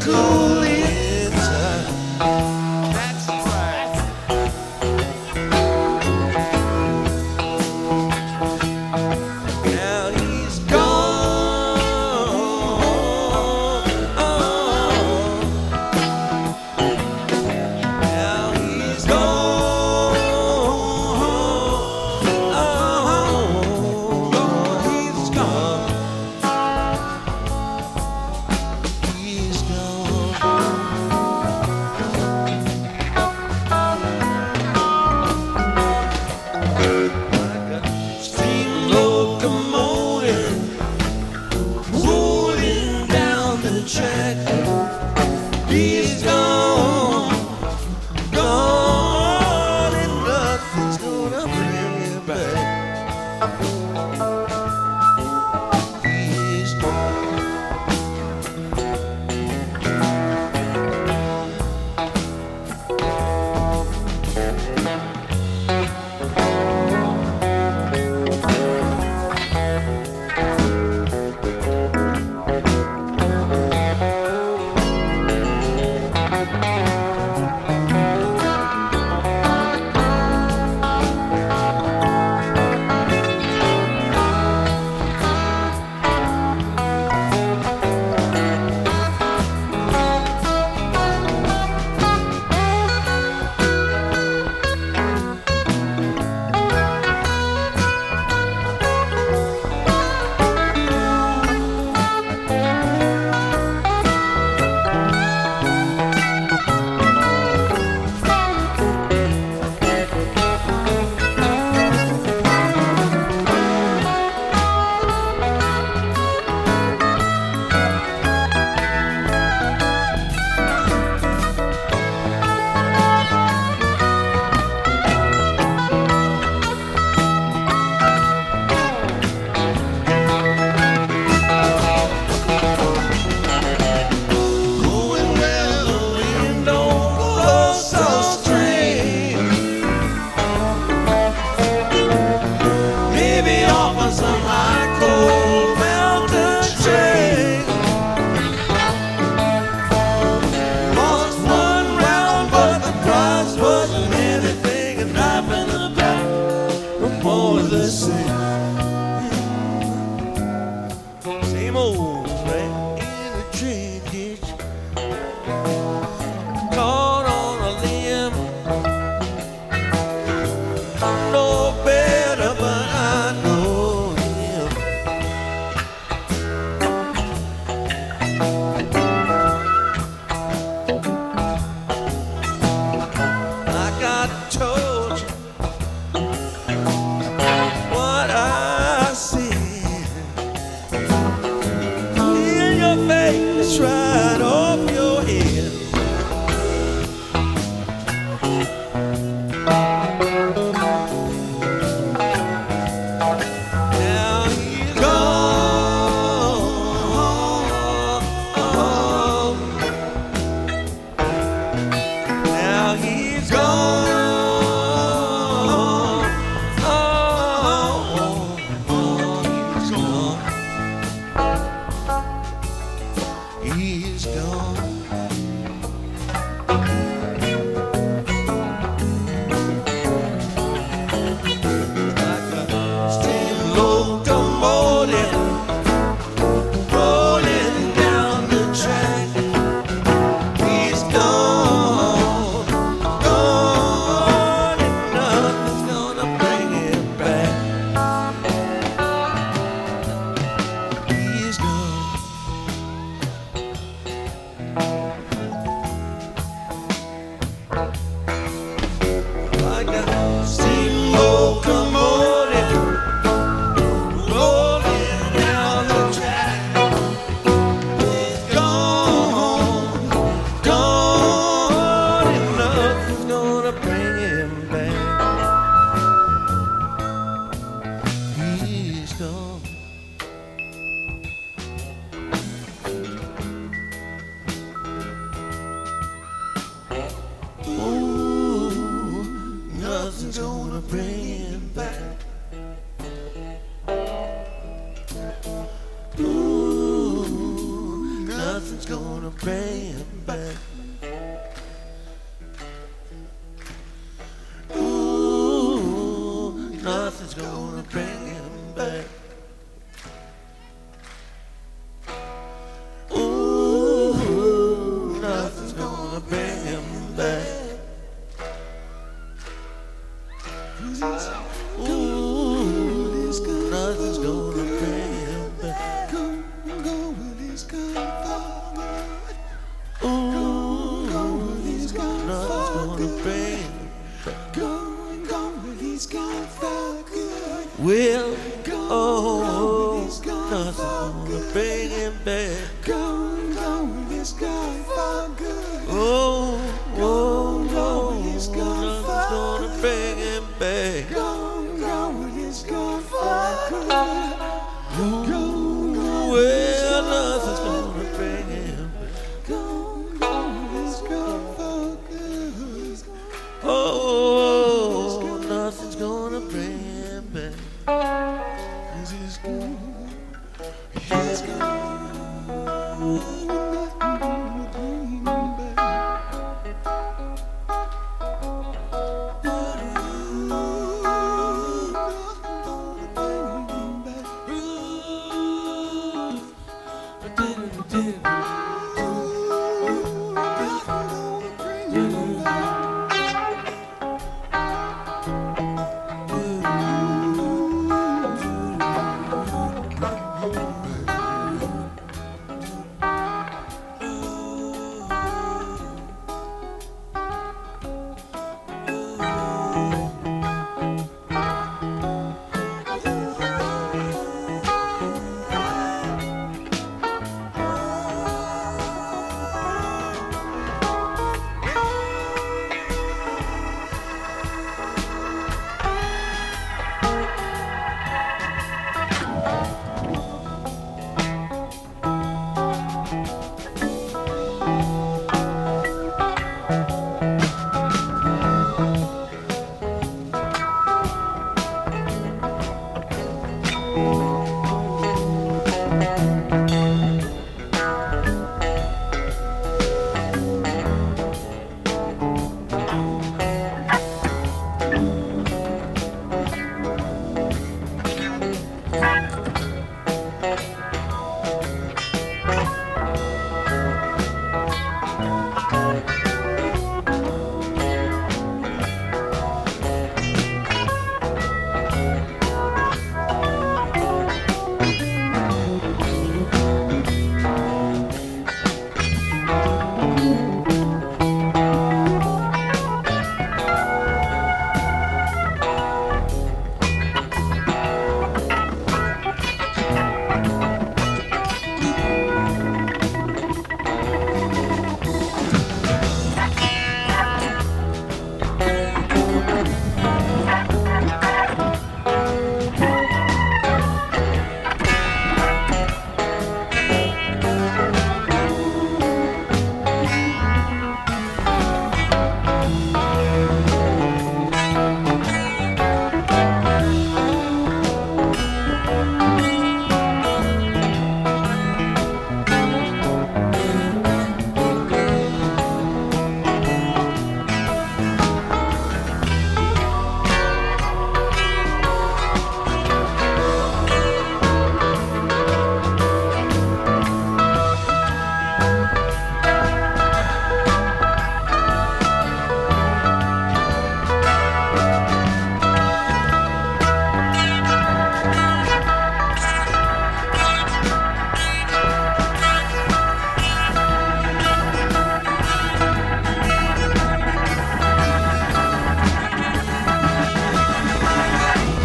cool inside. That's right. Now he's gone. Now he's gone. He's gone. He's gone. Steam locomotive rolling down the track. He's gone, gone, and nothing's gonna bring him back. He's gone. Going where the wind don't blow so straight. Maybe off on some high cold mountain train. Lost one round, but the prize wasn't anything. A knife in the back, no more of the same. Same old right in the train ditch. Caught on a limb. No better, but I know him. Like I told you what I see in your face, right off your head. Now he's gone. Now he's gone. He's gone. He's gone. Like a steam locomotive rolling down the track. He's gone, gone, and nothing's gonna bring him back. He's gone. Like a steam locomotive rolling down the track. He's gone, gone, and nothing's gonna bring him back. He's gone. Ooh, nothing's gonna bring him back. Ooh, nothing's gonna gonna bring him back. Ooh, nothing's gonna bring him back. Ooh, nothing's gonna bring him back. Ooh, nothing's gonna bring him back. Ooh, nothing's gonna bring him back. Well, oh, nothing's gonna bring him back. Oh, oh, oh, nothing's gonna bring him back. Ooh, well, nothing's gonna bring him back. Oh, nothing's gonna bring him back.